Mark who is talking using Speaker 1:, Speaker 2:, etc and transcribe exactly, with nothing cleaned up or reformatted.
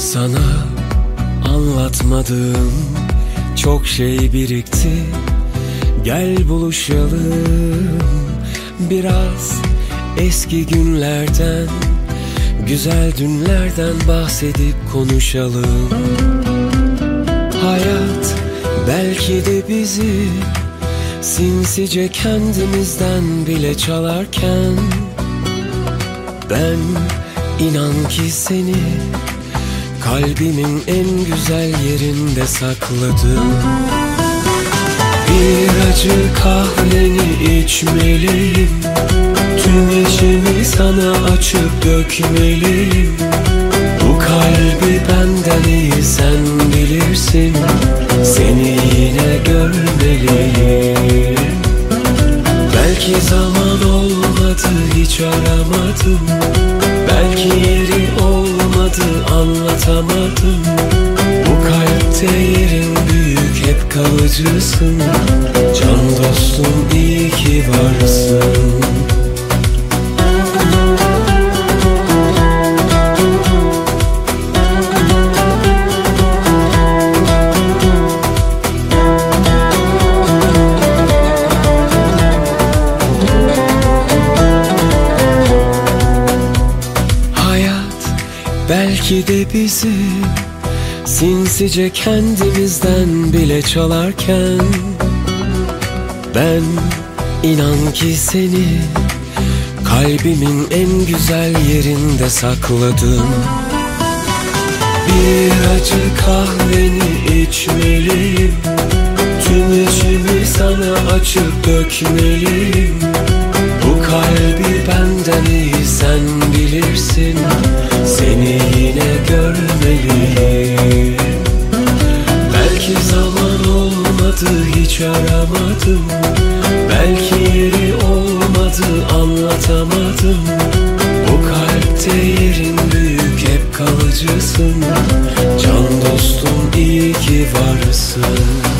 Speaker 1: Sana anlatmadığım çok şey birikti. Gel buluşalım, biraz eski günlerden, güzel dünlerden bahsedip konuşalım. Hayat belki de bizi sinsice kendimizden bile çalarken, ben inan ki seni kalbimin en güzel yerinde sakladım. Bir acı kahveni içmeliyim, tüm içimi sana açıp dökmeliyim. Bu kalbi benden iyi sen bilirsin, seni yine görmeliyim. Belki zaman olmadı, hiç aramadım. Belki yeri olmadı, anlatamadım. Bu kalpte yerin büyük, hep kalıcısın. Can dostum, iyi ki varsın. Belki de bizi sinsice kendimizden bile çalarken, ben inan ki seni kalbimin en güzel yerinde sakladım. Bir acı kahveni içmeliyim, tüm içimi sana açıp dökmeliyim. Bu kalbi benden iyi sen bilirsin, seni yine görmeliyim. Belki zaman olmadı, hiç aramadım. Belki yeri olmadı, anlatamadım. Bu kalpte yerin büyük, hep kalıcısın. Can dostum, iyi ki varsın.